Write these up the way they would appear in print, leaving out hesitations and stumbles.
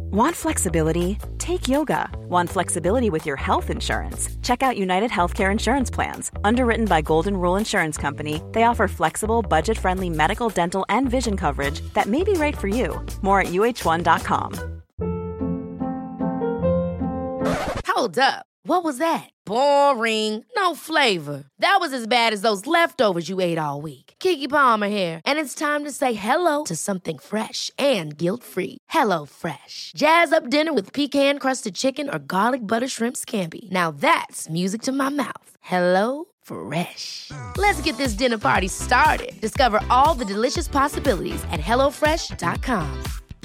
Want flexibility? Take yoga. Want flexibility with your health insurance? Check out United Healthcare Insurance Plans. Underwritten by Golden Rule Insurance Company, they offer flexible, budget-friendly medical, dental, and vision coverage that may be right for you. More at uh1.com. Hold up. What was that? Boring. No flavor. That was as bad as those leftovers you ate all week. Keke Palmer here, and it's time to say hello to something fresh and guilt-free. Hello Fresh. Jazz up dinner with pecan-crusted chicken or garlic butter shrimp scampi. Now that's music to my mouth. Hello Fresh. Let's get this dinner party started. Discover all the delicious possibilities at hellofresh.com.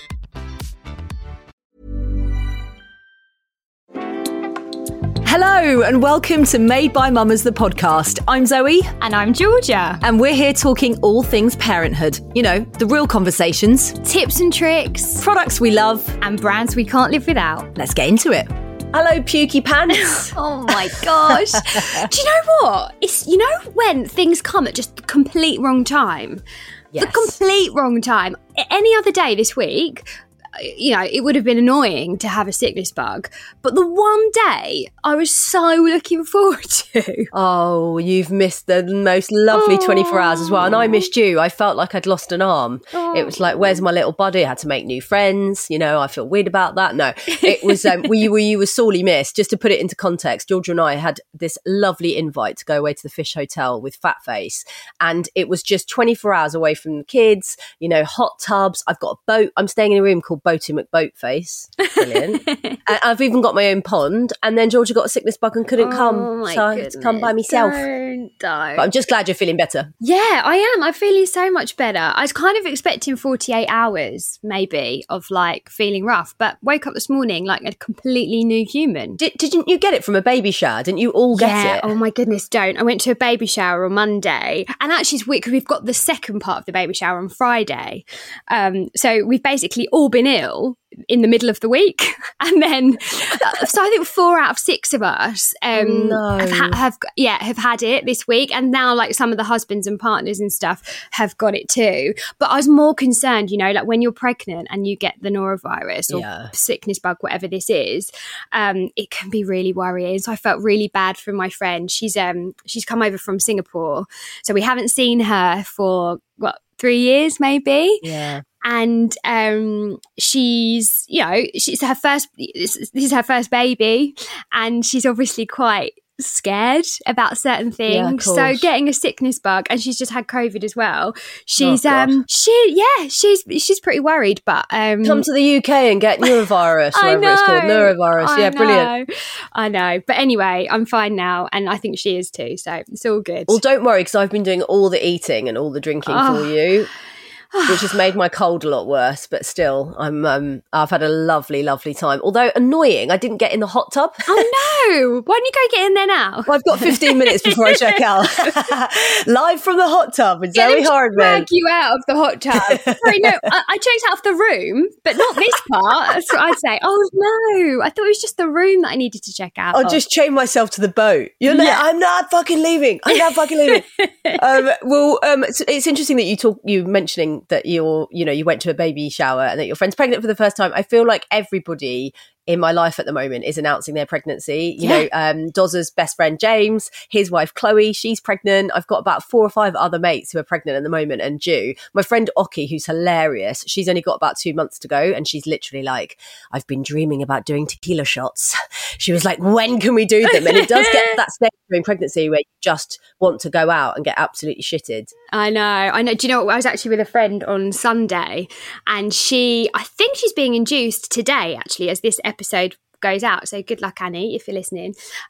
Hello and welcome to Made by Mamas, the podcast. I'm Zoe. And I'm Georgia. And we're here talking all things parenthood. You know, the real conversations. Tips and tricks. Products we love. And brands we can't live without. Let's get into it. Hello, Pukey Pants. Oh my gosh. Do you know what? It's, you know, when things come at just the complete wrong time? Yes. The complete wrong time. Any other day this week, you know, it would have been annoying to have a sickness bug. But the one day I was so looking forward to. Oh, you've missed the most lovely 24 hours as well. And I missed you. I felt like I'd lost an arm. It was like, where's my little buddy? I had to make new friends. You know, I feel weird about that. No, it was, you were sorely missed. Just to put it into context, Georgia and I had this lovely invite to go away to the Fish Hotel with Fat Face. And it was just 24 hours away from the kids, you know, hot tubs. I've got a boat. I'm staying in a room called Boaty McBoatface. Brilliant. I've even got my own pond. And then Georgia got a sickness bug and couldn't come. So I had to come by myself. Don't. But I'm just glad you're feeling better. Yeah, I am. I'm feeling so much better. I was kind of expecting 48 hours, maybe, of like feeling rough, but woke up this morning like a completely new human. Didn't you get it from a baby shower? Didn't you all get it? Oh my goodness, don't. I went to a baby shower on Monday, and actually it's weird because we've got the second part of the baby shower on Friday. So we've basically all been ill in the middle of the week, and then so I think 4 out of 6 of us have had it this week, and now like some of the husbands and partners and stuff have got it too. But I was more concerned, you know, like when you're pregnant and you get the norovirus or sickness bug, whatever this is, it can be really worrying. So I felt really bad for my friend. She's come over from Singapore, so we haven't seen her for 3 years maybe. Yeah. And she's her first. This is her first baby, and she's obviously quite scared about certain things. So getting a sickness bug, and she's just had COVID as well. She's she's pretty worried. But come to the UK and get neurovirus, whatever it's called, norovirus. Brilliant. I know. But anyway, I'm fine now, and I think she is too. So it's all good. Well, don't worry, because I've been doing all the eating and all the drinking for you, which has made my cold a lot worse. But still, I've had a lovely, lovely time. Although annoying, I didn't get in the hot tub. Oh no! Why don't you go get in there now? Well, I've got 15 minutes before I check out. Live from the hot tub with Zoe Hardman. Drag you out of the hot tub. Sorry, no, I checked out of the room, but not this part. That's what I'd say. Oh no, I thought it was just the room that I needed to check out. I'll just chain myself to the boat. I'm not fucking leaving. It's interesting that you mentioning that you went to a baby shower and that your friend's pregnant for the first time. I feel like everybody in my life at the moment is announcing their pregnancy. You know, Dozza's best friend James, his wife Chloe, she's pregnant. I've got about 4 or 5 other mates who are pregnant at the moment and due. My friend Oki, who's hilarious, she's only got about 2 months to go, and she's literally like, I've been dreaming about doing tequila shots. She was like, when can we do them? And it does get to that stage during pregnancy where you just want to go out and get absolutely shitted. I know. Do you know what? I was actually with a friend on Sunday, and I think she's being induced today, actually, as this episode goes out. So good luck, Annie, if you're listening.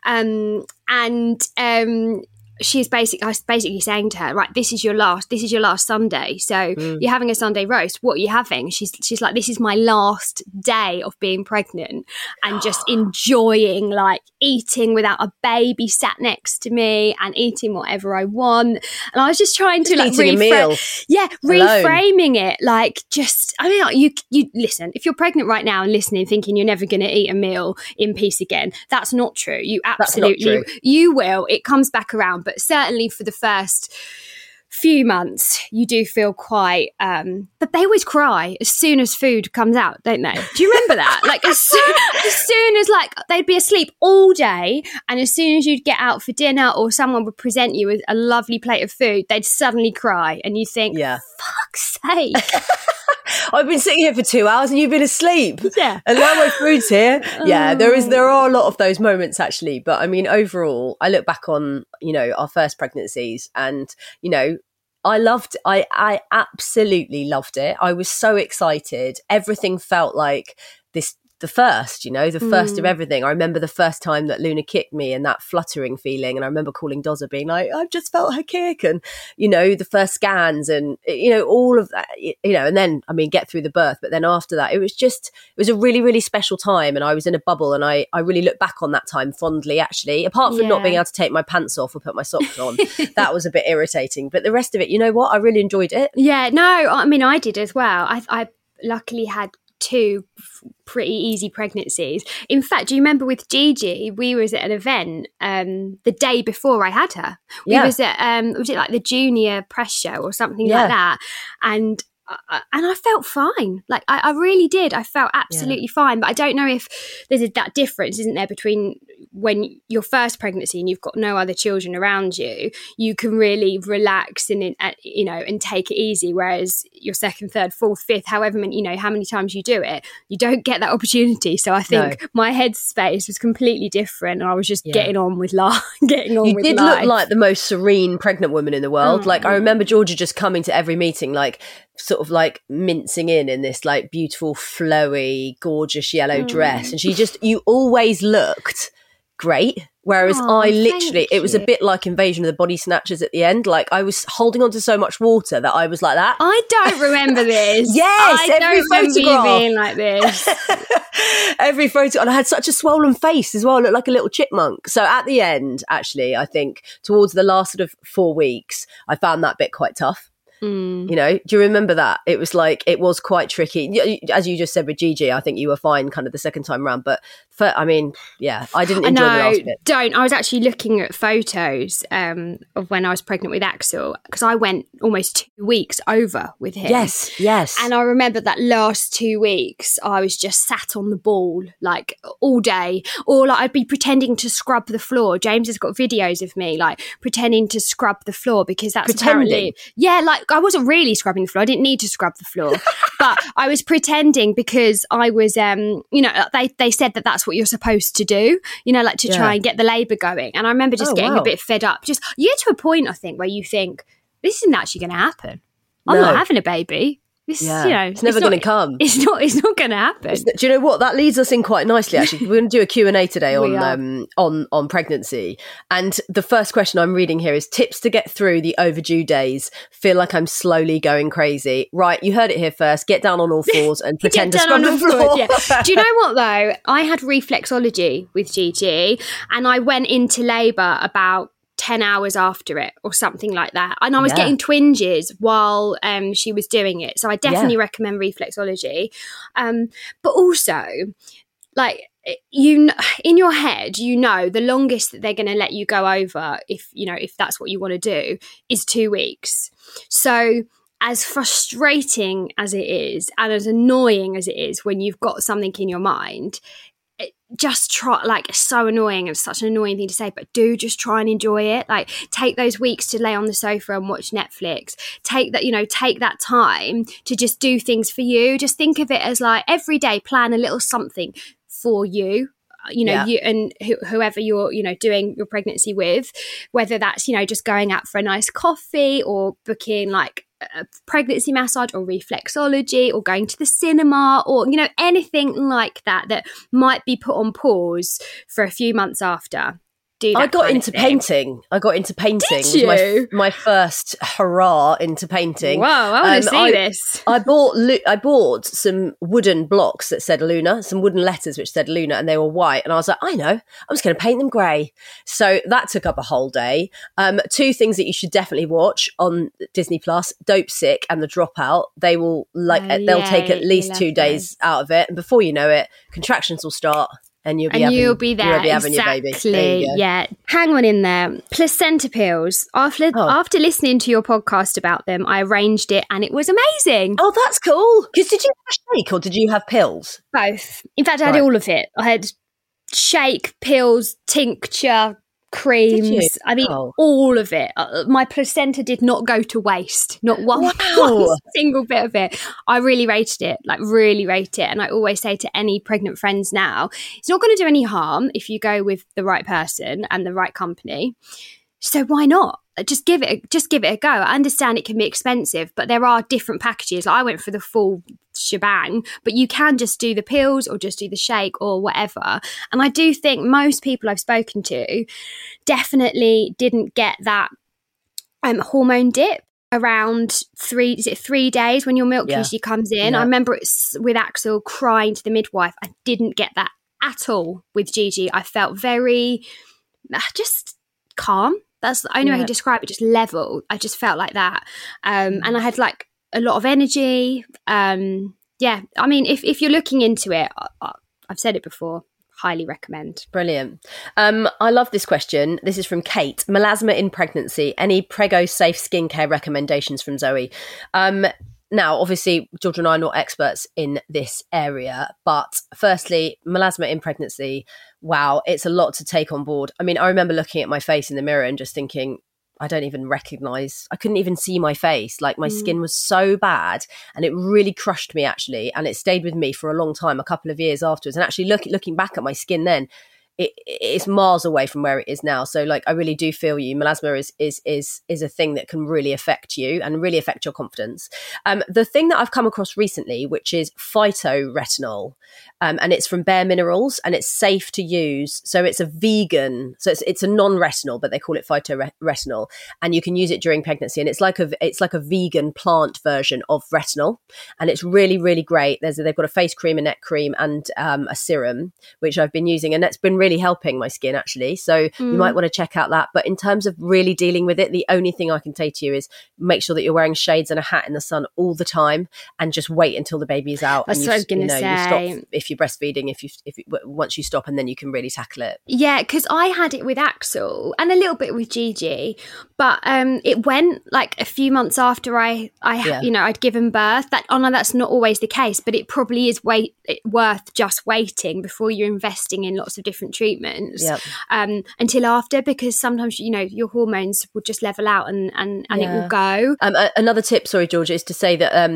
I was basically saying to her, right, this is your last Sunday. So you're having a Sunday roast. What are you having? She's like, this is my last day of being pregnant and just enjoying like eating without a baby sat next to me and eating whatever I want. And I was just trying to like reframing it. Like you listen, if you're pregnant right now and listening, thinking you're never going to eat a meal in peace again, that's not true. You absolutely, you will. It comes back around. But certainly for the first few months, you do feel quite, but they always cry as soon as food comes out, don't they? Do you remember that? Like as soon as like they'd be asleep all day, and as soon as you'd get out for dinner or someone would present you with a lovely plate of food, they'd suddenly cry, and you think, fuck's sake. I've been sitting here for 2 hours and you've been asleep. Yeah. And now my food's here. Yeah, there are a lot of those moments actually. But I mean, overall, I look back on, our first pregnancies and, I absolutely loved it. I was so excited. Everything felt like the first of everything. I remember the first time that Luna kicked me and that fluttering feeling. And I remember calling Dozza being like, I've just felt her kick. And, the first scans and, all of that, and then, get through the birth. But then after that, it was a really, really special time. And I was in a bubble and I really look back on that time fondly, actually, apart from not being able to take my pants off or put my socks on. That was a bit irritating. But the rest of it, you know what? I really enjoyed it. Yeah, no, I did as well. I luckily had 2 pretty easy pregnancies. In fact, do you remember with Gigi, we was at an event the day before I had her. We was at was it like the junior press show or something like that, and I felt fine. Like I really did. I felt absolutely fine. But I don't know if there's that difference, isn't there, between when your first pregnancy and you've got no other children around you, you can really relax and and take it easy. Whereas your second, third, fourth, fifth, however many, how many times you do it, you don't get that opportunity. So I think my headspace was completely different, and I was just getting on with life. You did look like the most serene pregnant woman in the world. Like I remember Georgia just coming to every meeting, like sort of like mincing in this like beautiful, flowy, gorgeous yellow dress, and you always looked great. Whereas I literally, it was a bit like Invasion of the Body Snatchers at the end. Like I was holding on to so much water that I was like that. I don't remember this. Yes, I don't remember you being like this. Every photo, and I had such a swollen face as well. I looked like a little chipmunk. So at the end, actually, I think towards the last sort of 4 weeks, I found that bit quite tough. Do you remember that? It was quite tricky. As you just said with Gigi, I think you were fine kind of the second time round. But I didn't enjoy the last bit. I was actually looking at photos of when I was pregnant with Axel, because I went almost 2 weeks over with him. Yes. And I remember that last 2 weeks, I was just sat on the ball like all day, or like I'd be pretending to scrub the floor. James has got videos of me like pretending to scrub the floor, because that's apparently like I wasn't really scrubbing the floor. I didn't need to scrub the floor, but I was pretending because I was, they said that that's what you're supposed to do, like to try and get the labour going. And I remember just getting a bit fed up. Just you get to a point, I think, where you think, this isn't actually going to happen. I'm not having a baby. This, it's never going to come. It's not going to happen. Do you know what? That leads us in quite nicely, actually. We're going to do a Q&A today on pregnancy. And the first question I'm reading here is tips to get through the overdue days. Feel like I'm slowly going crazy. Right, you heard it here first. Get down on all fours and pretend to scrub the floor. Do you know what, though? I had reflexology with Gigi, and I went into labour about 10 hours after it or something like that, and I was getting twinges while she was doing it, so I definitely recommend reflexology. But also, like, in your head, the longest that they're going to let you go over, if that's what you want to do, is 2 weeks. So as frustrating as it is and as annoying as it is when you've got something in your mind, just try, like, it's so annoying. It's such an annoying thing to say, but do just try and enjoy it. Like, take those weeks to lay on the sofa and watch Netflix. Take that time to just do things for you. Just think of it as like every day, plan a little something for you. You and whoever you're, doing your pregnancy with, whether that's, just going out for a nice coffee or booking like a pregnancy massage or reflexology or going to the cinema or, anything like that might be put on pause for a few months after. I got into painting. Did you? Was my first hurrah into painting. Wow, I want to see this. I bought some wooden blocks that said Luna, some wooden letters which said Luna, and they were white. And I was like, I know, I'm just going to paint them grey. So that took up a whole day. 2 things that you should definitely watch on Disney Plus: Dopesick and The Dropout. They will they'll take at least 2 days out of it, and before you know it, contractions will start. And you'll be there. You'll be having exactly. your baby. There you go. Yeah. Hang on in there. Placenta pills. After listening to your podcast about them, I arranged it and it was amazing. Oh, that's cool. Because did you have a shake or did you have pills? Both. In fact, I had all of it. I had shake, pills, tincture, creams. I mean, all of it. My placenta did not go to waste. Not one single bit of it. I really rated it, really rate it. And I always say to any pregnant friends now, it's not going to do any harm if you go with the right person and the right company. So why not? Just give it a go. I understand it can be expensive, but there are different packages. I went for the full shebang, but you can just do the pills or just do the shake or whatever. And I do think most people I've spoken to definitely didn't get that hormone dip around 3 days when your milk usually comes in. I remember with Axel crying to the midwife. I didn't get that at all with Gigi. I felt very just calm. That's the only way I can describe it, just level. I just felt like that. And I had a lot of energy. I mean, if you're looking into it, I've said it before, highly recommend. Brilliant. I love this question. This is from Kate. Melasma in pregnancy. Any Prego safe skincare recommendations from Zoe? Now, obviously, Georgia and I are not experts in this area, but firstly, melasma in pregnancy, wow, it's a lot to take on board. I mean, I remember looking at my face in the mirror and just thinking, I couldn't even see my face. My skin was so bad and it really crushed me, actually. And it stayed with me for a long time, a couple of years afterwards. And actually looking back at my skin then, it's miles away from where it is now. So I really do feel you. Melasma is a thing that can really affect you and really affect your confidence. The thing that I've come across recently, which is phytoretinol, and it's from Bare Minerals and it's safe to use. So it's a vegan, so it's a non-retinol, but they call it phytoretinol, and you can use it during pregnancy. And it's like a vegan plant version of retinol, and it's really, really great. They've got a face cream, a neck cream, and a serum, which I've been using, and that's been really helping my skin, actually. So you might want to check out that. But in terms of really dealing with it, the only thing I can say to you is make sure that you're wearing shades and a hat in the sun all the time, and just wait until the baby is out. That's what I was going to say. You stop if you're breastfeeding, once you stop, and then you can really tackle it. Yeah, because I had it with Axel and a little bit with Gigi, but it went a few months after I'd given birth. That's not always the case, but it probably is worth just waiting before you're investing in lots of different treatments until after, because sometimes your hormones will just level out and it will go. Another tip, sorry Georgia, is to say that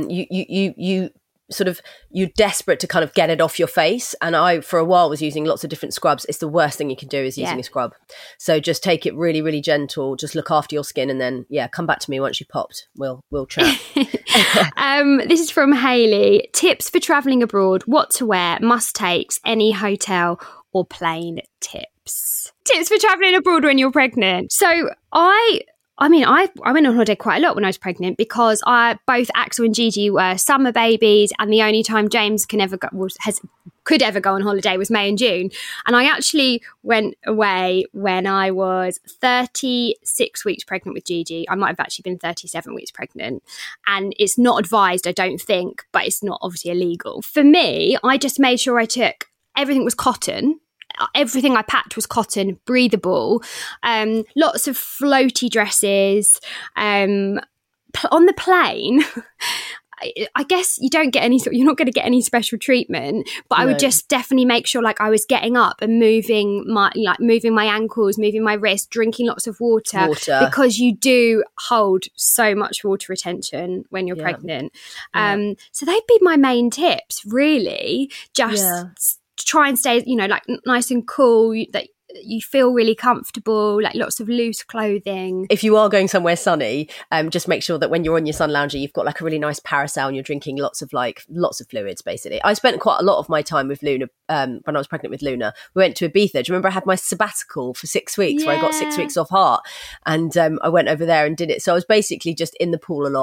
you're desperate to kind of get it off your face, and I for a while was using lots of different scrubs. It's the worst thing you can do is using a scrub. So just take it really, really gentle, just look after your skin, and then come back to me once you've popped. We'll chat. This is from Hayley. Tips for travelling abroad: what to wear, must takes, any hotel or plane tips for travelling abroad when you're pregnant. So I went on holiday quite a lot when I was pregnant, because both Axel and Gigi were summer babies, and the only time James could ever go on holiday was May and June. And I actually went away when I was 36 weeks pregnant with Gigi. I might have actually been 37 weeks pregnant. And it's not advised, I don't think, but it's not obviously illegal. For me, I just made sure everything was cotton. Everything I packed was cotton, breathable, lots of floaty dresses. On the plane, I guess you don't get you're not going to get any special treatment, but I would just definitely make sure I was getting up and moving my ankles, moving my wrist, drinking lots of water, because you do hold so much water retention when you're pregnant. So they'd be my main tips, really. Just try and stay, nice and cool, that you feel really comfortable, lots of loose clothing. If you are going somewhere sunny, just make sure that when you're on your sun lounger, you've got a really nice parasol and you're drinking lots of fluids, basically. I spent quite a lot of my time with Luna when I was pregnant with Luna. We went to Ibiza. Do you remember I had my sabbatical for 6 weeks where I got 6 weeks off heart, and I went over there and did it. So I was basically just in the pool a lot,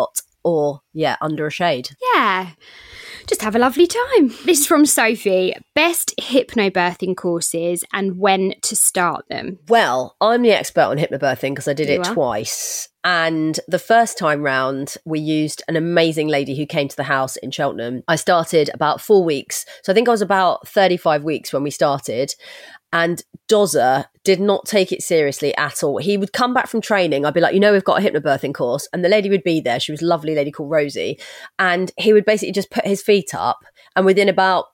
or under a shade. Yeah. Just have a lovely time. This is from Sophie. Best hypnobirthing courses and when to start them. Well, I'm the expert on hypnobirthing because I did it You are? twice. And the first time round, we used an amazing lady who came to the house in Cheltenham. I started about 4 weeks. So I think I was about 35 weeks when we started. And Dozer did not take it seriously at all. He would come back from training. I'd be like, we've got a hypnobirthing course. And the lady would be there. She was a lovely lady called Rosie. And he would basically just put his feet up. And within about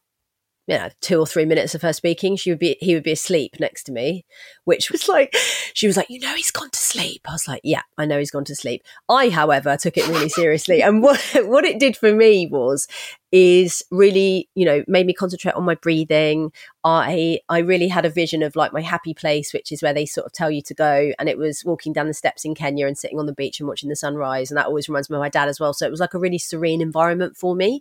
2 or 3 minutes of her speaking, he would be asleep next to me, which was like, she was like, he's gone to sleep. I was like, yeah, I know he's gone to sleep. I, however, took it really seriously. And what it did for me is really, made me concentrate on my breathing. I really had a vision of like my happy place, which is where they sort of tell you to go. And it was walking down the steps in Kenya and sitting on the beach and watching the sunrise. And that always reminds me of my dad as well. So it was like a really serene environment for me.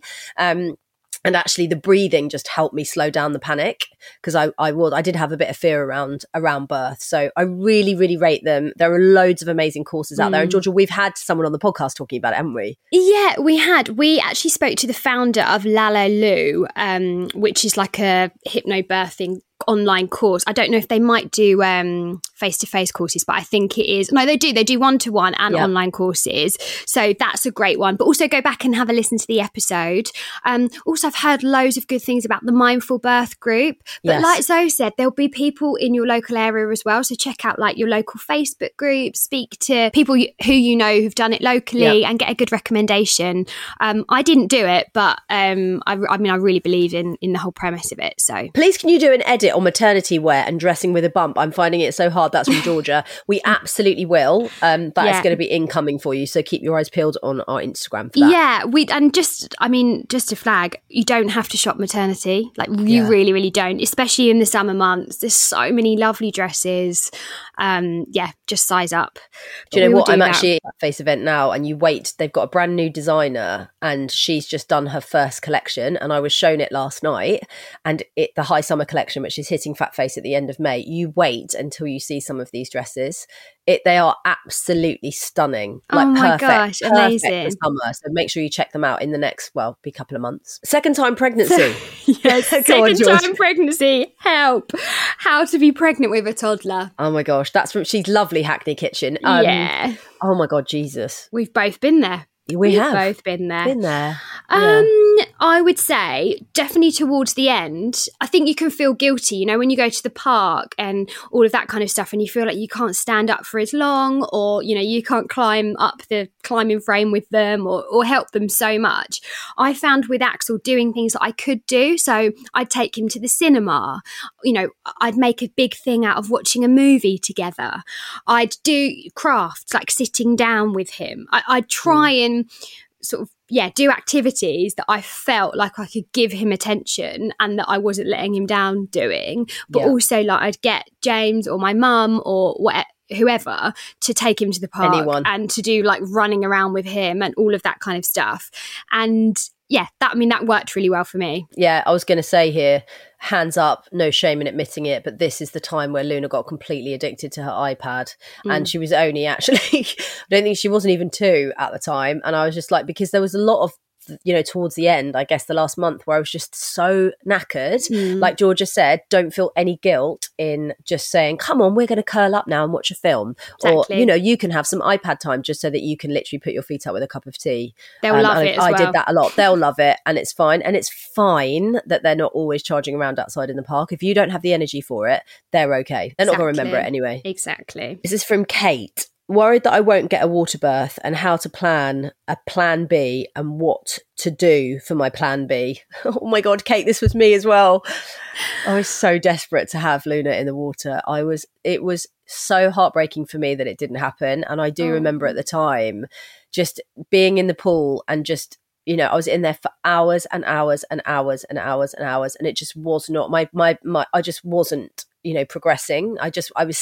And actually the breathing just helped me slow down the panic because I did have a bit of fear around birth. So I really, really rate them. There are loads of amazing courses out there. And Georgia, we've had someone on the podcast talking about it, haven't we? Yeah, we had. We actually spoke to the founder of Lalelu, which is like a hypnobirthing online course. I don't know if they might do face-to-face courses, but I think it is. No, they do one-to-one and online courses. So that's a great one. But also go back and have a listen to the episode. Also, I've heard loads of good things about the Mindful Birth group. But like Zoe said, there'll be people in your local area as well. So check out like your local Facebook group, speak to people who who've done it locally and get a good recommendation. I didn't do it, but I really believe in the whole premise of it. So please, can you do an edit on maternity wear and dressing with a bump? I'm finding it so hard. That's from Georgia. We absolutely will. That is going to be incoming for you. So keep your eyes peeled on our Instagram for that. Yeah, just to flag, you don't have to shop maternity. Like you really, really don't, especially in the summer months. There's so many lovely dresses. Just size up. Do you know what? I'm actually at that face event now and they've got a brand new designer and she's just done her first collection and I was shown it last night and the high summer collection, which is hitting Fat Face at the end of May. You wait until you see some of these dresses. They are absolutely stunning. Like, oh my perfect, gosh, amazing. For summer. So make sure you check them out in the next, be a couple of months. Second time pregnancy. Yes, second time pregnancy. Help. How to be pregnant with a toddler. Oh my gosh, that's from She's Lovely Hackney Kitchen. Yeah. Oh my God, Jesus. We've both been there. We've both been there. I would say definitely towards the end, I think you can feel guilty, when you go to the park and all of that kind of stuff and you feel like you can't stand up for as long or, you can't climb up the climbing frame with them or help them so much. I found with Axel doing things that I could do. So I'd take him to the cinema. I'd make a big thing out of watching a movie together. I'd do crafts, like sitting down with him. I'd try and sort of do activities that I felt like I could give him attention and that I wasn't letting him down doing, but also like I'd get James or my mum or whoever to take him to the park and to do like running around with him and all of that kind of stuff. And that worked really well for me. Yeah, I was going to say here, hands up, no shame in admitting it, but this is the time where Luna got completely addicted to her iPad. And she was only actually, I don't think she wasn't even 2 at the time. And I was just like, because there was a lot of, towards the end, I guess the last month where I was just so knackered. Like Georgia said, don't feel any guilt in just saying, come on, we're going to curl up now and watch a film. Exactly. Or, you can have some iPad time just so that you can literally put your feet up with a cup of tea. They'll love it as well. I did that a lot. They'll love it and it's fine. And it's fine that they're not always charging around outside in the park. If you don't have the energy for it, they're okay. They're not going to remember it anyway. Exactly. This is from Kate. Worried that I won't get a water birth and how to plan a plan B and what to do for my plan B. Oh my God, Kate, this was me as well. I was so desperate to have Luna in the water. It was so heartbreaking for me that it didn't happen. And I do remember at the time just being in the pool and just, I was in there for hours and hours and hours and hours and hours. And it just was not I just wasn't progressing. I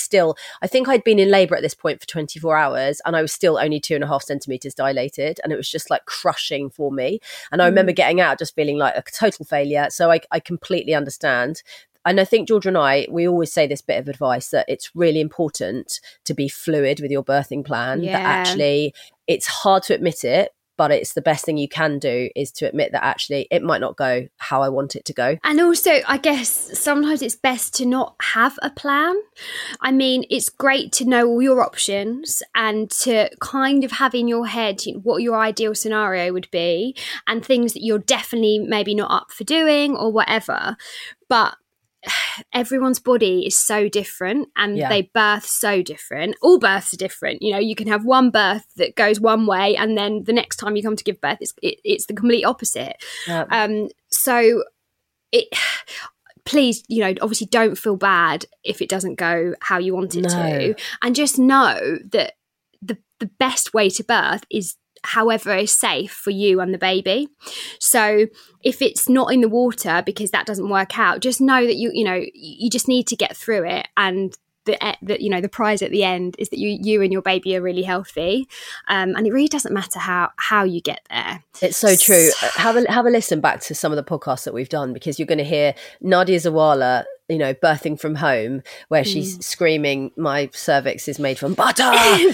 think I'd been in labour at this point for 24 hours and I was still only 2.5 centimetres dilated and it was just like crushing for me. And I remember getting out just feeling like a total failure. So I completely understand. And I think Georgia and we always say this bit of advice that it's really important to be fluid with your birthing plan. That actually it's hard to admit it, but it's the best thing you can do is to admit that actually it might not go how I want it to go. And also, I guess sometimes it's best to not have a plan. I mean, it's great to know all your options and to kind of have in your head what your ideal scenario would be and things that you're definitely maybe not up for doing or whatever. But everyone's body is so different and they birth so different. All births are different. You know, you can have one birth that goes one way and then the next time you come to give birth, it's the complete opposite. So please, you know, obviously don't feel bad if it doesn't go how you want it to. And just know that the best way to birth is however is safe for you and the baby. So if it's not in the water because that doesn't work out, just know that you just need to get through it, and the prize at the end is that you and your baby are really healthy, and it really doesn't matter how you get there. It's so true. Have a listen back to some of the podcasts that we've done, because you're going to hear Nadia Zawala, you know, birthing from home, where she's screaming, my cervix is made from butter.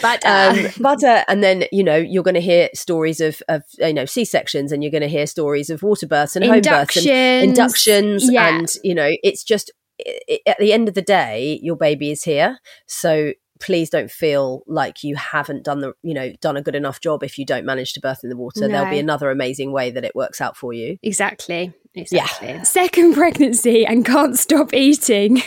Butter. And then, you know, you're going to hear stories of you know, C-sections, and you're going to hear stories of water births and home births and inductions. And, you know, it's just, at the end of the day, your baby is here. So please don't feel like you haven't done a good enough job if you don't manage to birth in the water. There'll be another amazing way that it works out for you. Exactly. Yeah. Second pregnancy and can't stop eating.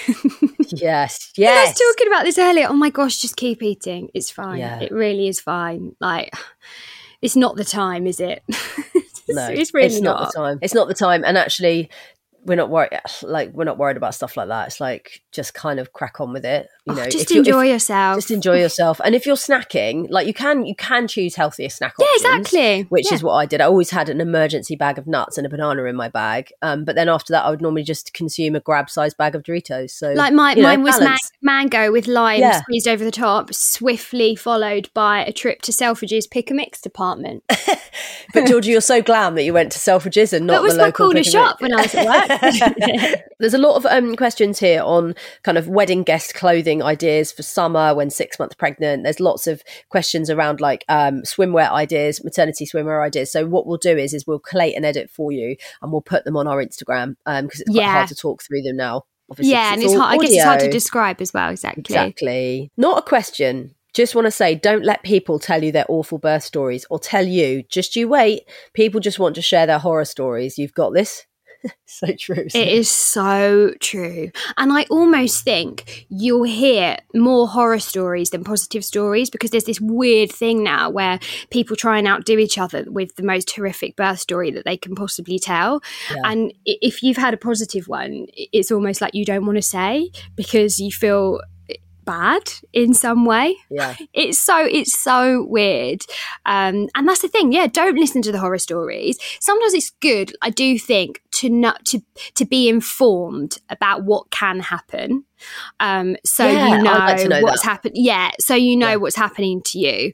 Yes. I was talking about this earlier. Oh my gosh, just keep eating. It's fine. Yeah. It really is fine. Like, it's not the time, is it? No, it's really it's not the time. It's not the time. And actually, we're not worried about stuff like that. It's like, just kind of crack on with it. You know, just enjoy yourself. Just enjoy yourself. And if you're snacking, like, you can choose healthier snack options. Yeah, exactly. Which is what I did. I always had an emergency bag of nuts and a banana in my bag. But then after that, I would normally just consume a grab-sized bag of Doritos. So, like, mine was mango with lime squeezed over the top, swiftly followed by a trip to Selfridges pick a mix department. But Georgie, you're so glam that you went to Selfridges and not the local. That was my corner shop when I was at work. There's a lot of questions here on kind of wedding guest clothing ideas for summer when 6 months pregnant. There's lots of questions around like swimwear ideas, maternity swimwear ideas. So what we'll do is we'll collate and edit for you, and we'll put them on our Instagram, because it's quite hard to talk through them now. Obviously, and it's hard. I guess it's hard to describe as well. Exactly. Not a question. Just want to say, don't let people tell you their awful birth stories, or tell you. Just you wait. People just want to share their horror stories. You've got this. So true. It is so true. And I almost think you'll hear more horror stories than positive stories, because there's this weird thing now where people try and outdo each other with the most horrific birth story that they can possibly tell. Yeah. And if you've had a positive one, it's almost like you don't want to say, because you feel bad in some way. Yeah, it's so weird, and that's the thing. Don't listen to the horror stories. Sometimes it's good, I do think, to be informed about what can happen, so you know, like to know what's happened. So you know what's happening to you.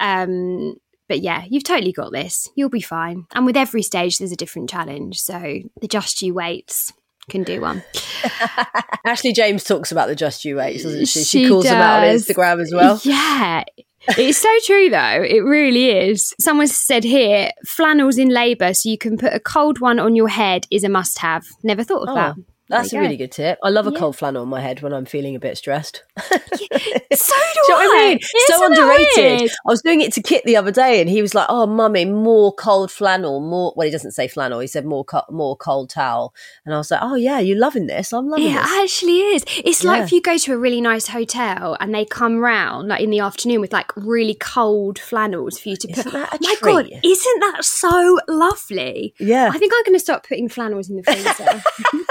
But you've totally got this. You'll be fine. And with every stage, there's a different challenge. So the Just You Waits can do one. Ashley James talks about the Just You Waits, doesn't she? She calls them out on Instagram as well. Yeah. It's so true, though. It really is. Someone said here, flannels in labour so you can put a cold one on your head is a must-have. Never thought of that. That's a really good tip. I love a cold flannel on my head when I'm feeling a bit stressed. So do you know what I mean? So underrated. I was doing it to Kit the other day, and he was like, "Oh, mummy, more cold flannel, more." Well, he doesn't say flannel. He said more cold towel. And I was like, "Oh yeah, you're loving this. I'm loving this." It actually is. It's like if you go to a really nice hotel and they come round like in the afternoon with like really cold flannels for you to put. That a My treat? God, isn't that so lovely? Yeah. I think I'm going to start putting flannels in the freezer.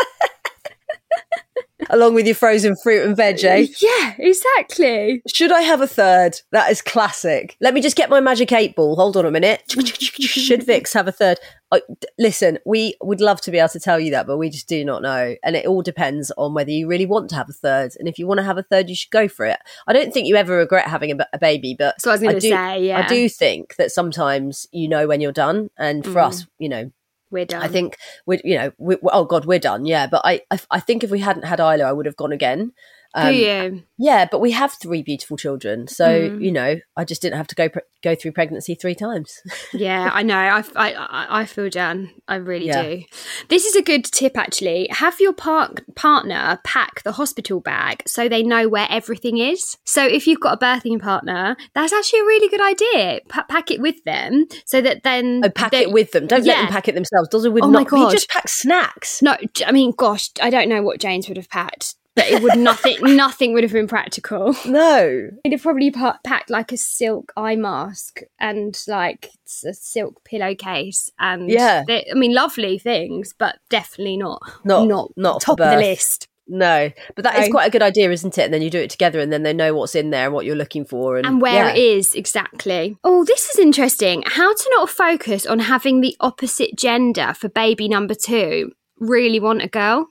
Along with your frozen fruit and veg, eh? Yeah, exactly. Should I have a third? That is classic. Let me just get my magic 8 ball. Hold on a minute. Should Vix have a third? Listen, we would love to be able to tell you that, but we just do not know. And it all depends on whether you really want to have a third. And if you want to have a third, you should go for it. I don't think you ever regret having a baby, but so I was going to say, yeah. I do think that sometimes you know when you're done. And for us, you know, we're done. I think we're done. Yeah. But I think if we hadn't had Isla, I would have gone again. Do you? Yeah, but we have 3 beautiful children. So, you know, I just didn't have to go through pregnancy 3 times. Yeah, I know. I feel Jan. I really do. This is a good tip, actually. Have your partner pack the hospital bag so they know where everything is. So if you've got a birthing partner, that's actually a really good idea. Pack it with them so that then... Oh, pack it with them. Don't let them pack it themselves. Dozer would not. God. He just packs snacks. No, I mean, gosh, I don't know what James would have packed. But it would nothing would have been practical. No. He'd have probably packed like a silk eye mask and like a silk pillowcase and lovely things, but definitely not top of the list. No, but that is quite a good idea, isn't it? And then you do it together and then they know what's in there and what you're looking for. And where it is, exactly. Oh, this is interesting. How to not focus on having the opposite gender for baby number 2. Really want a girl?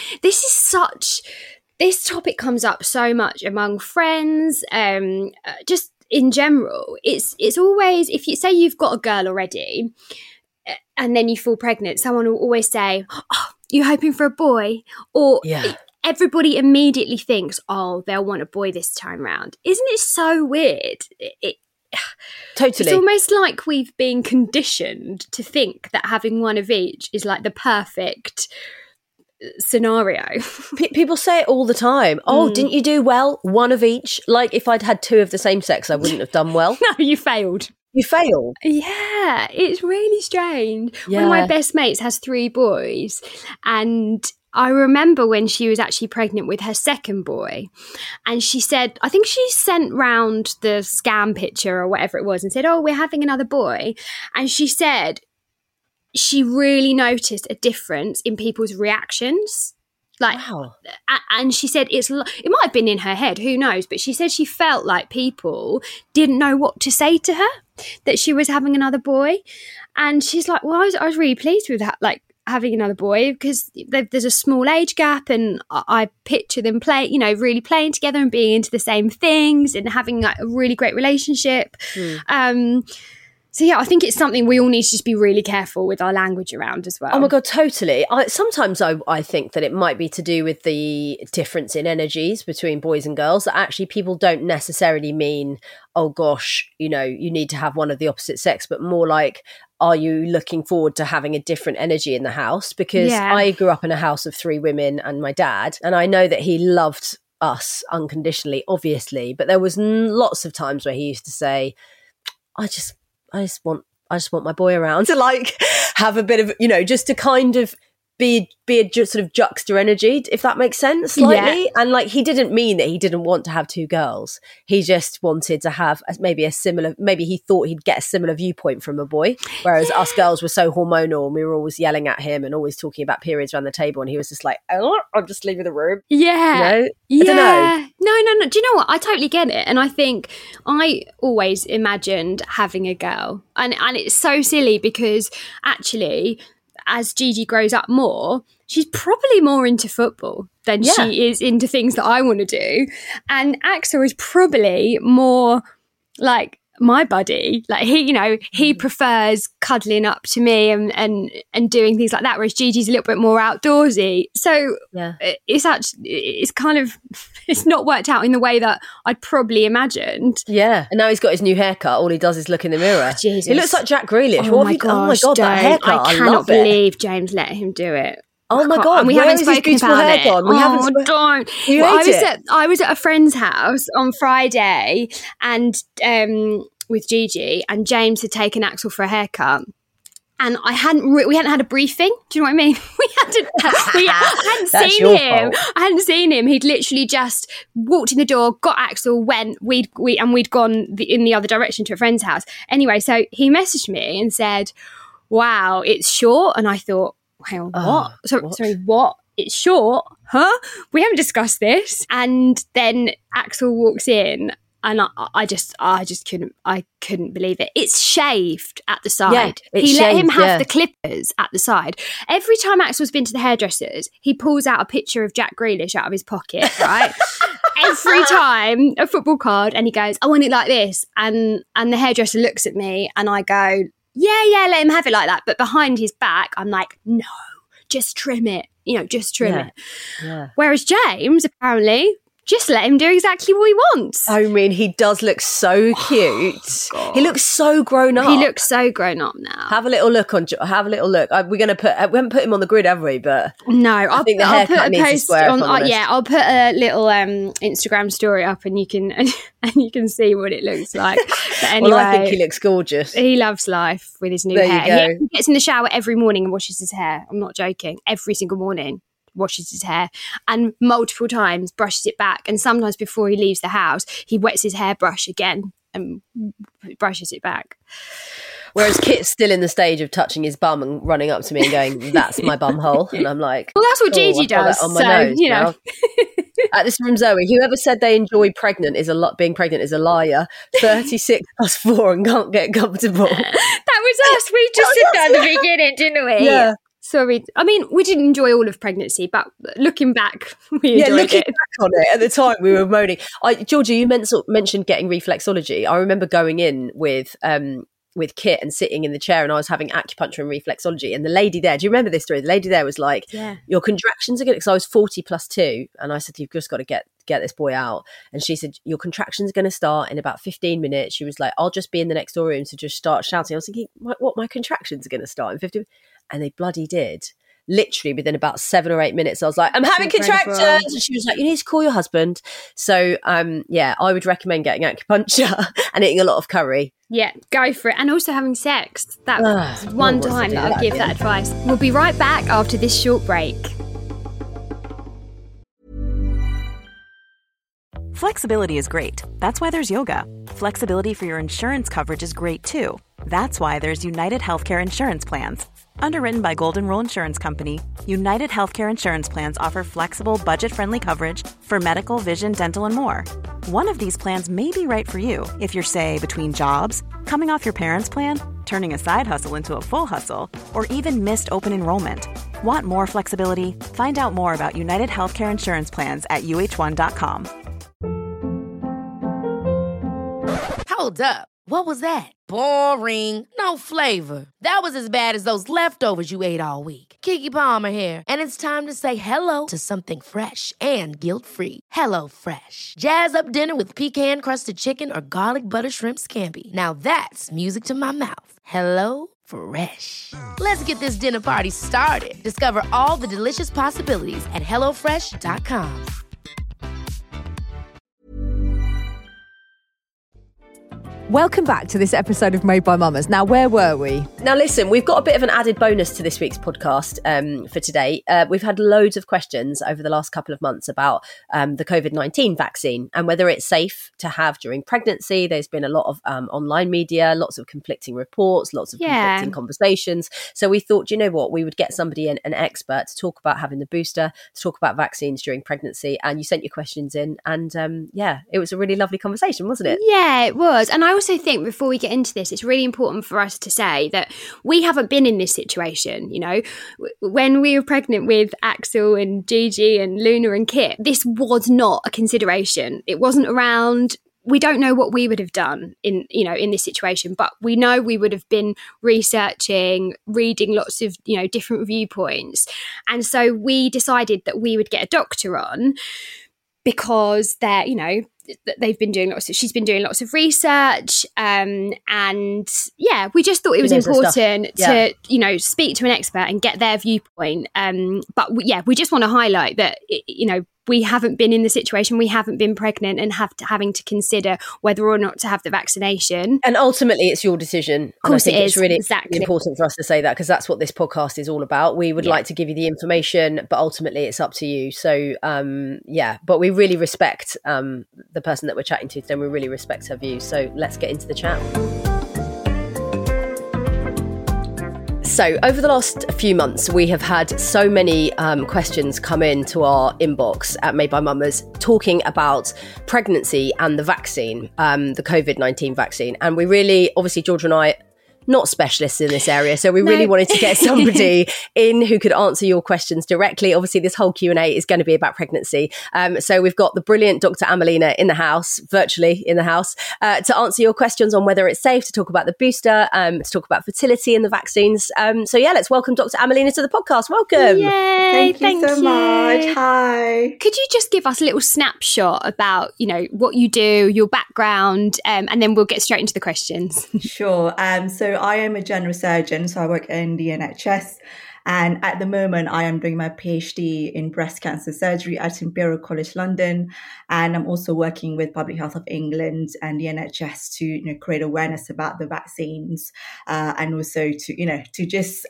This topic comes up so much among friends, just in general. It's always, if you say you've got a girl already and then you fall pregnant, someone will always say, oh, you're hoping for a boy? Or everybody immediately thinks, oh, they'll want a boy this time round. Isn't it so weird? Totally. It's almost like we've been conditioned to think that having one of each is like the perfect scenario. People say it all the time. Oh, didn't you do well? One of each. Like if I'd had 2 of the same sex, I wouldn't have done well. No, you failed. You failed. Yeah, it's really strange. One of my best mates has 3 boys, and I remember when she was actually pregnant with her second boy, and she said, I think she sent round the scan picture or whatever it was and said, oh, we're having another boy. And she said she really noticed a difference in people's reactions. Wow. And she said it might have been in her head, who knows, but she said she felt like people didn't know what to say to her, that she was having another boy. And she's like, well, I was really pleased with that, like having another boy, because there's a small age gap and I picture them really playing together and being into the same things and having like a really great relationship. So yeah, I think it's something we all need to just be really careful with our language around as well. Oh my God, totally. Sometimes I think that it might be to do with the difference in energies between boys and girls, that actually people don't necessarily mean, oh gosh, you know, you need to have one of the opposite sex, but more like, are you looking forward to having a different energy in the house? Because I grew up in a house of 3 women and my dad, and I know that he loved us unconditionally, obviously, but there was lots of times where he used to say, I just want my boy around to like have a bit of, you know, just to kind of be a sort of juxta energy, if that makes sense, slightly. Yeah. And like, he didn't mean that he didn't want to have 2 girls. He just wanted to have maybe he thought he'd get a similar viewpoint from a boy. Whereas us girls were so hormonal and we were always yelling at him and always talking about periods around the table. And he was just like, oh, I'm just leaving the room. Yeah. You know? I don't know. No. Do you know what? I totally get it. And I think I always imagined having a girl. And it's so silly because actually, as Gigi grows up more, she's probably more into football than she is into things that I want to do. And Axel is probably more like my buddy. Like he prefers cuddling up to me and doing things like that, whereas Gigi's a little bit more outdoorsy. So it's kind of, it's not worked out in the way that I'd probably imagined. Yeah. And now he's got his new haircut. All he does is look in the mirror. Jesus. He looks like Jack Grealish. Oh my God, that haircut. I cannot believe James let him do it. Oh my God! And we haven't spoken about it. Don't. I was at a friend's house on Friday, and with Gigi, and James had taken Axel for a haircut. And we hadn't had a briefing. Do you know what I mean? I hadn't seen him. Fault. I hadn't seen him. He'd literally just walked in the door, got Axel, went. We'd gone in the other direction to a friend's house. Anyway, so he messaged me and said, "Wow, it's short." And I thought, hang on, what? Sorry, what? It's short? Huh? We haven't discussed this. And then Axel walks in and I just couldn't believe it. It's shaved at the side. Yeah, he let him have the clippers at the side. Every time Axel's been to the hairdressers, he pulls out a picture of Jack Grealish out of his pocket, right? Every time, a football card, and he goes, I want it like this. And the hairdresser looks at me and I go, yeah, let him have it like that. But behind his back, I'm like, no, just trim it. Just trim it. Yeah. Whereas James, apparently, just let him do exactly what he wants. I mean, he does look so cute. He looks so grown up. He looks so grown up now. Have a little look. We're going to put. We haven't put him on the grid, have we? But no, I think the haircut needs to square. I'll put a little Instagram story up, and you can see what it looks like. But anyway, well, I think he looks gorgeous. He loves life with his new hair. He gets in the shower every morning and washes his hair. I'm not joking. Every single morning. Washes his hair and multiple times brushes it back, and sometimes before he leaves the house he wets his hairbrush again and brushes it back. Whereas Kit's still in the stage of touching his bum and running up to me and going, "That's my bum hole," and I'm like, well, that's what Gigi does. On my nose, you know. This is from Zoe. Whoever said they enjoy being pregnant is a liar. 36 plus 4 and can't get comfortable. That was us. We just said that at the beginning, didn't we? Yeah. Sorry, I mean, we didn't enjoy all of pregnancy, but looking back, we enjoyed it. Back on it, at the time we were moaning. Georgia, you mentioned getting reflexology. I remember going in with Kit and sitting in the chair, and I was having acupuncture and reflexology. And the lady there, do you remember this story? The lady there was like, your contractions are going to, because I was 40 plus 2. And I said, you've just got to get this boy out. And she said, your contractions are going to start in about 15 minutes. She was like, I'll just be in the next door room to just start shouting. I was thinking, what, my contractions are going to start in 15 minutes? And they bloody did. Literally within about 7 or 8 minutes, I was like, I'm having contractions. And she was like, you need to call your husband. So, I would recommend getting acupuncture and eating a lot of curry. Yeah, go for it. And also having sex. That was one time that I'll give that advice. We'll be right back after this short break. Flexibility is great. That's why there's yoga. Flexibility for your insurance coverage is great too. That's why there's United Healthcare Insurance Plans. Underwritten by Golden Rule Insurance Company, United Healthcare Insurance Plans offer flexible, budget-friendly coverage for medical, vision, dental, and more. One of these plans may be right for you if you're, say, between jobs, coming off your parents' plan, turning a side hustle into a full hustle, or even missed open enrollment. Want more flexibility? Find out more about United Healthcare Insurance Plans at uh1.com. Hold up. What was that? Boring. No flavor. That was as bad as those leftovers you ate all week. Keke Palmer here, and it's time to say hello to something fresh and guilt-free. Hello Fresh. Jazz up dinner with pecan-crusted chicken or garlic butter shrimp scampi. Now that's music to my mouth. Hello Fresh. Let's get this dinner party started. Discover all the delicious possibilities at hellofresh.com. Welcome back to this episode of Made by Mamas. Now, where were we? Now, listen, we've got a bit of an added bonus to this week's podcast for today. We've had loads of questions over the last couple of months about the COVID-19 vaccine and whether it's safe to have during pregnancy. There's been a lot of online media, lots of conflicting reports, lots of conflicting conversations. So we thought, you know what, we would get somebody, an expert, to talk about having the booster, to talk about vaccines during pregnancy. And you sent your questions in. And it was a really lovely conversation, wasn't it? Yeah, it was. And I also think before we get into this, it's really important for us to say that we haven't been in this situation. You know, when we were pregnant with Axel and Gigi and Luna and Kit, this was not a consideration. It wasn't around. We don't know what we would have done in this situation, but we know we would have been researching, reading lots of, different viewpoints. And so we decided that we would get a doctor on because she's been doing lots of research, and we just thought it was important to speak to an expert and get their viewpoint. But we just want to highlight that we haven't been in the situation, we haven't been pregnant and having to consider whether or not to have the vaccination. And ultimately, it's your decision. Of course, and I think it it's is. really Exactly. important for us to say that, because that's what this podcast is all about. We would like to give you the information, but ultimately, it's up to you. So, but we really respect the person that we're chatting to today. We really respect her views. So let's get into the chat. So over the last few months, we have had so many questions come in to our inbox at Made by Mamas talking about pregnancy and the vaccine, the COVID-19 vaccine. And we really, obviously, Georgia and I, not specialists in this area, so we really wanted to get somebody in who could answer your questions directly. Obviously, this whole Q&A is going to be about pregnancy. So we've got the brilliant Dr. Amelina in the house, virtually in the house, to answer your questions on whether it's safe, to talk about the booster, to talk about fertility and the vaccines. Let's welcome Dr. Amelina to the podcast. Welcome. Yay, Thank you so much. Hi. you. Could you just give us a little snapshot about, what you do, your background, and then we'll get straight into the questions? Sure. So I am a general surgeon, so I work in the NHS. And at the moment, I am doing my PhD in breast cancer surgery at Imperial College London. And I'm also working with Public Health of England and the NHS to create awareness about the vaccines and also to just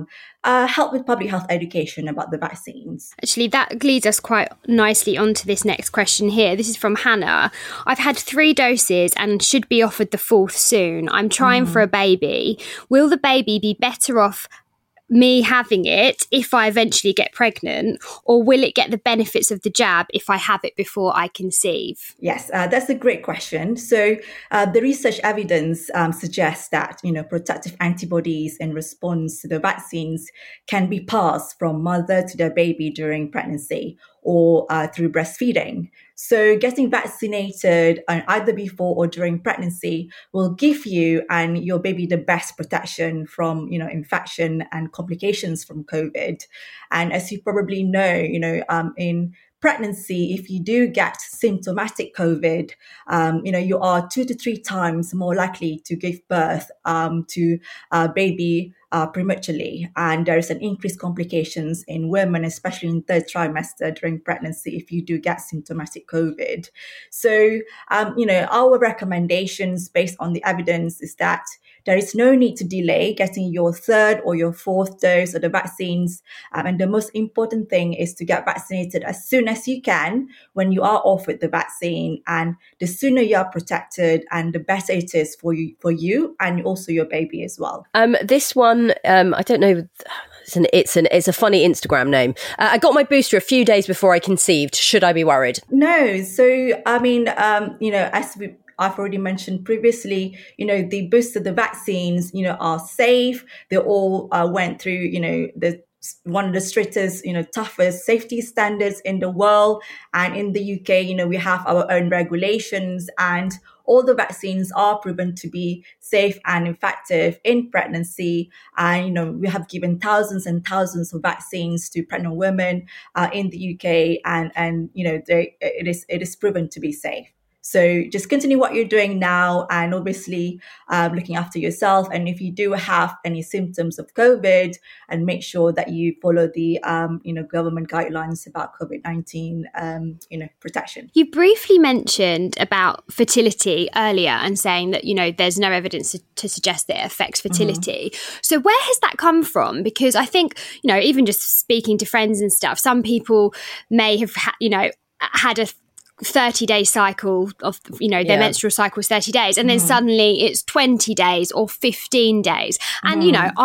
help with public health education about the vaccines. Actually, that leads us quite nicely onto this next question here. This is from Hannah. I've had 3 doses and should be offered the 4th soon. I'm trying for a baby. Will the baby be better off me having it if I eventually get pregnant, or will it get the benefits of the jab if I have it before I conceive? Yes, that's a great question. So the research evidence suggests that, protective antibodies in response to the vaccines can be passed from mother to their baby during pregnancy or through breastfeeding. So getting vaccinated either before or during pregnancy will give you and your baby the best protection from, infection and complications from COVID. And as you probably know, in pregnancy, if you do get symptomatic COVID, you are 2 to 3 times more likely to give birth to a baby prematurely, and there is an increased complications in women, especially in 3rd trimester during pregnancy, if you do get symptomatic COVID. So, our recommendations based on the evidence is that there is no need to delay getting your 3rd or your 4th dose of the vaccines. And the most important thing is to get vaccinated as soon as you can when you are offered the vaccine. And the sooner you are protected, and the better it is for you and also your baby as well. This one, I don't know. It's a funny Instagram name. I got my booster a few days before I conceived. Should I be worried? No. So, I mean, as I've already mentioned previously, the booster, the vaccines, are safe. They all went through, one of the strictest, toughest safety standards in the world. And in the UK, we have our own regulations, and all the vaccines are proven to be safe and effective in pregnancy. And, we have given thousands and thousands of vaccines to pregnant women in the UK, and it is proven to be safe. So just continue what you're doing now, and obviously looking after yourself. And if you do have any symptoms of COVID, and make sure that you follow the government guidelines about COVID-19 protection. You briefly mentioned about fertility earlier and saying that there's no evidence to suggest that it affects fertility. So where has that come from? Because I think even just speaking to friends and stuff, some people may have had a 30-day cycle of their menstrual cycle is 30 days, and then suddenly it's 20 days or 15 days, and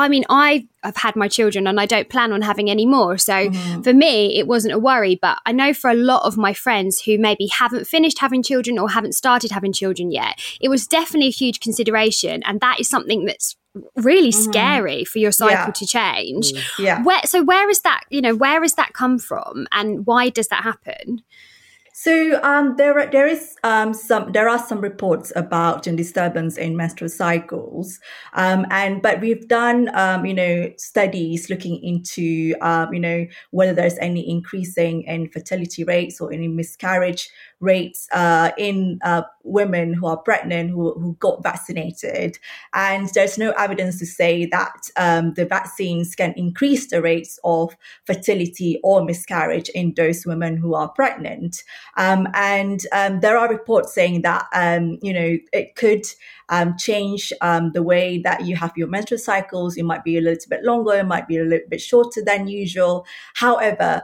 I've had my children and I don't plan on having any more, so for me it wasn't a worry. But I know for a lot of my friends who maybe haven't finished having children or haven't started having children yet, it was definitely a huge consideration, and that is something that's really scary for your cycle to change. Where is that come from, and why does that happen? So there are some reports about disturbance in menstrual cycles, but we've done studies looking into whether there's any increasing in fertility rates or any miscarriage rates in women who are pregnant who got vaccinated, and there's no evidence to say that the vaccines can increase the rates of fertility or miscarriage in those women who are pregnant. There are reports saying that it could change the way that you have your menstrual cycles. It might be a little bit longer, it might be a little bit shorter than usual. However,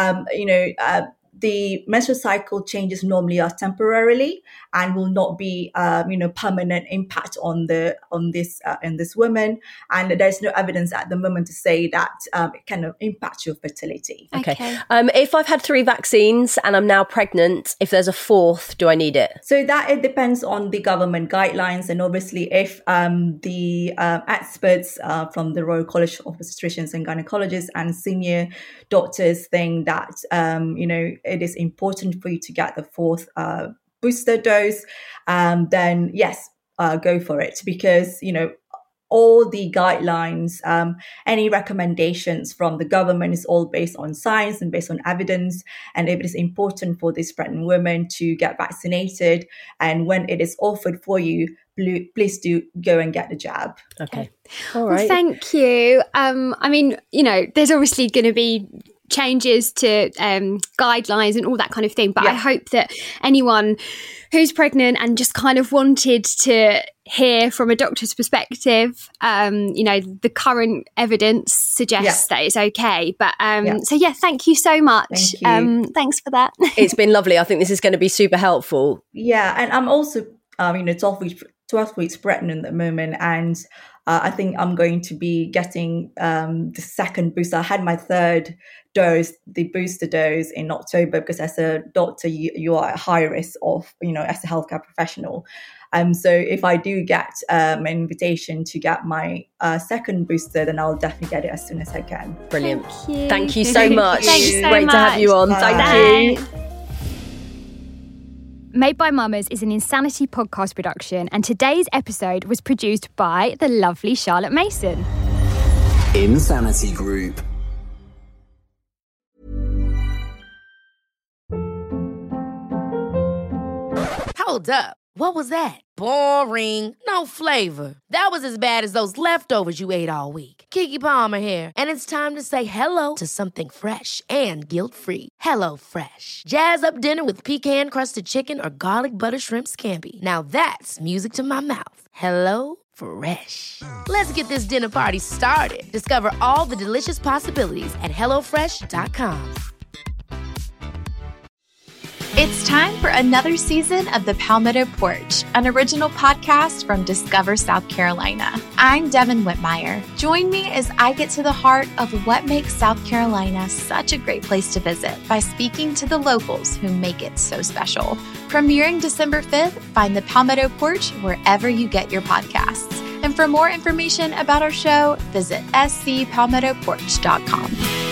the menstrual cycle changes normally are temporarily and will not be, permanent impact on this woman. And there's no evidence at the moment to say that it can impact your fertility. Okay. If I've had 3 vaccines and I'm now pregnant, if there's a 4th, do I need it? So it depends on the government guidelines, and obviously if the experts from the Royal College of Obstetricians and Gynecologists and senior doctors think that it is important for you to get the 4th booster dose, then yes, go for it, because all the guidelines, any recommendations from the government is all based on science and based on evidence. And if it is important for these pregnant women to get vaccinated, and when it is offered for you, please do go and get the jab. Okay. All right. Well, thank you. I mean, there's obviously going to be changes to guidelines and all that kind of thing, but I hope that anyone who's pregnant and just kind of wanted to hear from a doctor's perspective, the current evidence suggests that it's okay. But so thank you so much. Thank you. Thanks for that. It's been lovely. I think this is going to be super helpful. Yeah, and I'm also 12 weeks pregnant at the moment, and I think I'm going to be getting the second booster. I had my third dose, the booster dose, in October, because as a doctor, you are at high risk of, as a healthcare professional. So if I do get an invitation to get my second booster, then I'll definitely get it as soon as I can. Brilliant. Thank you so much. Thanks so Great much. to have you on. Thank you. Made by Mamas is an Insanity podcast production, and today's episode was produced by the lovely Charlotte Mason. Insanity Group. Hold up. What was that? Boring. No flavor. That was as bad as those leftovers you ate all week. Keke Palmer here, and it's time to say hello to something fresh and guilt-free. Hello Fresh. Jazz up dinner with pecan-crusted chicken or garlic butter shrimp scampi. Now that's music to my mouth. Hello Fresh. Let's get this dinner party started. Discover all the delicious possibilities at HelloFresh.com. It's time for another season of The Palmetto Porch, an original podcast from Discover South Carolina. I'm Devin Whitmire. Join me as I get to the heart of what makes South Carolina such a great place to visit by speaking to the locals who make it so special. Premiering December 5th, find The Palmetto Porch wherever you get your podcasts. And for more information about our show, visit scpalmettoporch.com.